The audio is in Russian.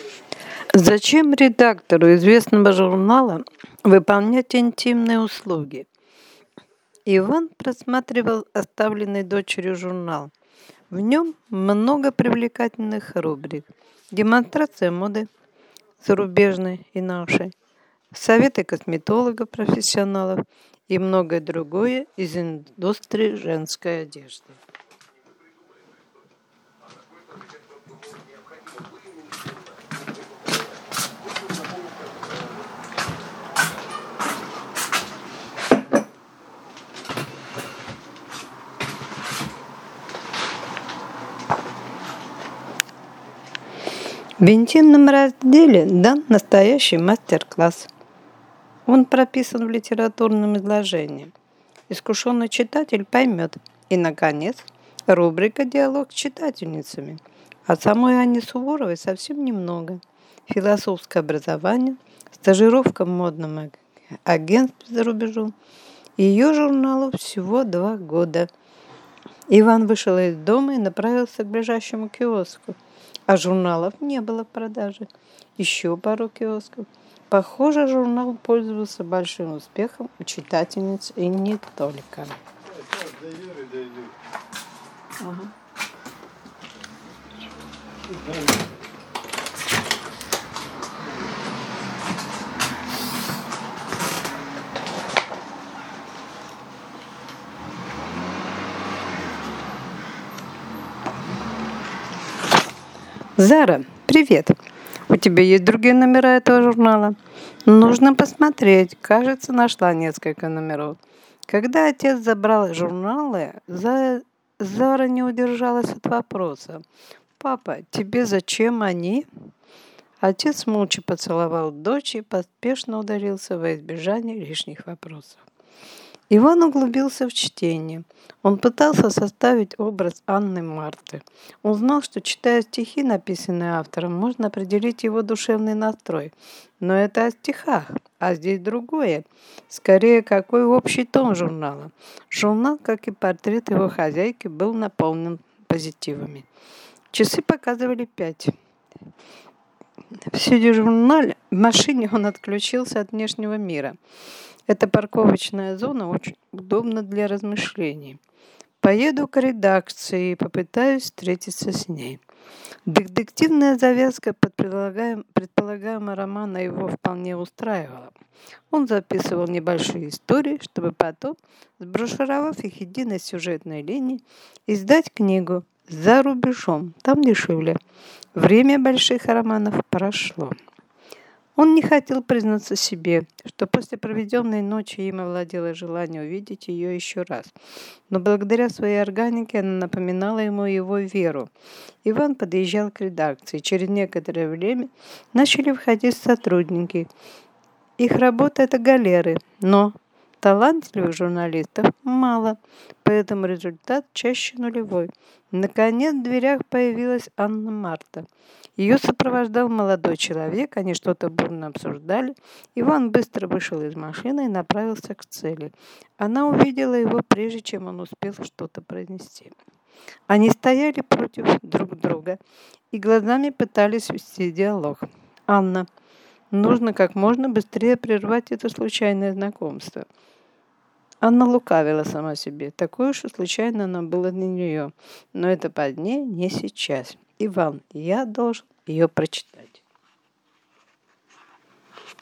Зачем редактору известного журнала выполнять интимные услуги? Иван просматривал оставленный дочерью журнал. В нем много привлекательных рубрик. Демонстрация моды, зарубежной и нашей, советы косметологов-профессионалов и многое другое из индустрии женской одежды. В интимном разделе дан настоящий мастер-класс. Он прописан в литературном изложении. Искушенный читатель поймет. И, наконец, рубрика «Диалог с читательницами». От самой Анны Суворовой совсем немного. Философское образование, стажировка в модном агентстве за рубежом. Ее журналу всего 2 года. Иван вышел из дома и направился к ближайшему киоску. А журналов не было в продаже. Еще пару киосков. Похоже, журнал пользовался большим успехом у читательниц и не только. Зара, привет. У тебя есть другие номера этого журнала? Нужно посмотреть. Кажется, нашла несколько номеров. Когда отец забрал журналы, Зара не удержалась от вопроса. Папа, тебе зачем они? Отец молча поцеловал дочь и поспешно удалился во избежание лишних вопросов. Иван углубился в чтение. Он пытался составить образ Анны Марты. Он знал, что, читая стихи, написанные автором, можно определить его душевный настрой. Но это о стихах, а здесь другое. Скорее, какой общий тон журнала. Журнал, как и портрет его хозяйки, был наполнен позитивами. Часы показывали 5. Сидя в журнале, в машине он отключился от внешнего мира. Эта парковочная зона очень удобна для размышлений. Поеду к редакции и попытаюсь встретиться с ней. Детективная завязка предполагаемого романа его вполне устраивала. Он записывал небольшие истории, чтобы потом, сброшировав их единой сюжетной линией, издать книгу «За рубежом». Там дешевле. Время больших романов прошло. Он не хотел признаться себе, что после проведенной ночи им овладело желание увидеть ее еще раз. Но благодаря своей органике она напоминала ему его веру. Иван подъезжал к редакции. Через некоторое время начали входить сотрудники. Их работа – это галеры, но талантливых журналистов мало, поэтому результат чаще нулевой. Наконец в дверях появилась Анна Марта. Ее сопровождал молодой человек, они что-то бурно обсуждали. Иван быстро вышел из машины и направился к цели. Она увидела его, прежде чем он успел что-то произнести. Они стояли против друг друга и глазами пытались вести диалог. «Анна, нужно как можно быстрее прервать это случайное знакомство». Анна лукавила сама себе. Такое уж и случайно оно было для нее. Но это позднее, не сейчас. Иван, я должен ее прочитать.